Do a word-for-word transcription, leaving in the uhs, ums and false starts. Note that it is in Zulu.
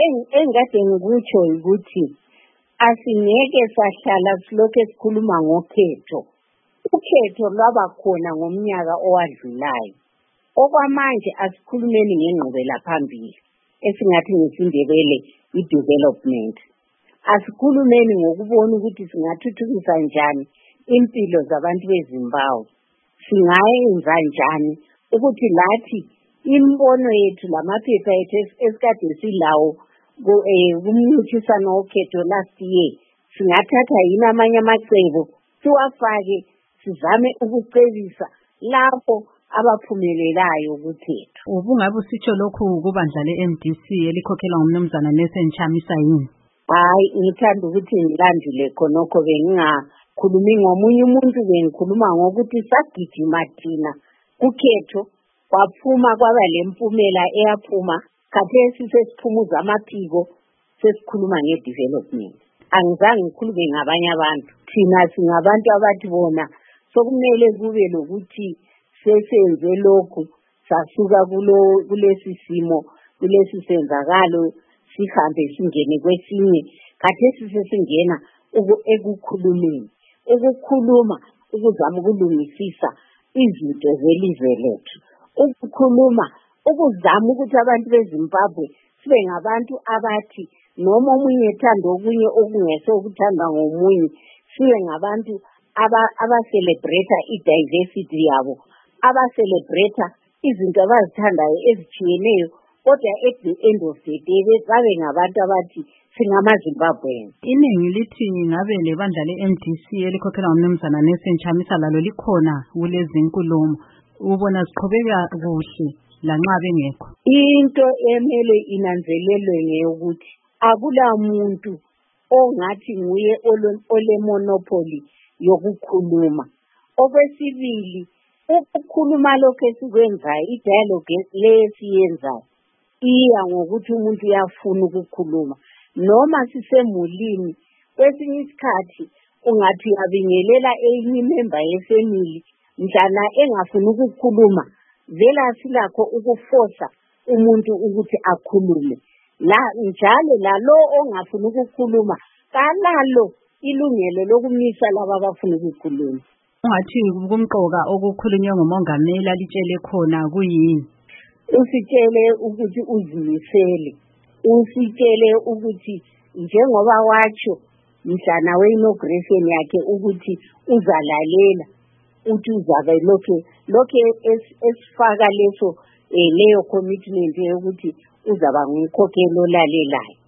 engade ngikutsho ukuthi asingeke sahlala silokhu esikhuluma ngokhetho. Ukhetho lwaba khona ngomnyaka owadlulayo. Okwamanje asikhulumeni ngengqubela phambili esingathi ngesindebele i-development. Asikhulumeni ngokubona ukuthi singathuthukisa njani impilo zabantu beZimbabwe. Singayenza njani ukuthi lathi imbono yethu lamaphepha ethu esikade silawo kumncintiswano wokhetho last year singathatha yini amanye amacebo siwafake sizame ukucebisa lapho abaphumelelayo kukhetho. Ubungabe usitsho lokhu kubandla le-M D C elikhokhelwa ngumnumzana Nelson Chamisa yini? Hayi, ngithanda ukuthi ngilandile khonokho bengingakhulumi ngomunye umuntu, bengikhuluma ngokuthi sagijima thina kukhetho kwaphuma kwaba lempumela eyaphuma khathesi sesiphumuza amaphiko sesikhuluma nge-development. Angizange ngikhulume ngabanye abantu, thina singabantu abathi bona sokumele kube lokuthi sesenze lokhu sasuka kulo kulesi simo kulesi senzakalo sihambe singene kwesinye khathesi sesingena ekukhulumeni ukukhuluma ukuzama ukulungisisa izinto zelizwe lethu, ukukhuluma ukuzama ukuthi abantu beZimbabwe sibe ngabantu abathi noma omunye ethanda okunye okungese ukuthandwa ngomunye, sibe ngabantu aba-celebrate i-diversity yabo, aba-celebrate izinto abazithandayo ezitshiyeneyo, kodwa at the end of the day babe ngabantu abathi singamaZimbabweans. Iningi lithi ngabe lebandla le-M D C elikhokhelwa ngumnumzana Nelson Chamisa lalo likhona kulezi nkulumo, ubona ziqhubeka kuhle lanxa bengekho. Into emele inanzelelwe ngeyokuthi akula muntu ongathi nguye ole monopoly yokukhuluma. Okwesibili, ukukhuluma lokho esikwenzayo, i-dialogue lesiyenzayo iya ngokuthi umuntu uyafuna ukukhuluma. Noma sisemulini kwesinye isikhathi ungathi uyabingelela enye imember yefamily mhlana engafuni ukukhuluma, vela silakho ukuforsa umuntu ukuthi akhulume. La njalo lalo ongafuni ukukhuluma kalalo ilungelo lokumisa laba abafuna ukukhuluma. Ungathi kumqoka okukhulunywa ngumongameli alitshele khona kuyini? Usitshele ukuthi uzimisele, usitshele ukuthi njengoba watsho mhlana we-inauguration yakhe ukuthi uzalalela, uthi uzabe lokho lokho esifaka leso leyo commitment yokuthi uzaba ngumkhokheli olalelayo.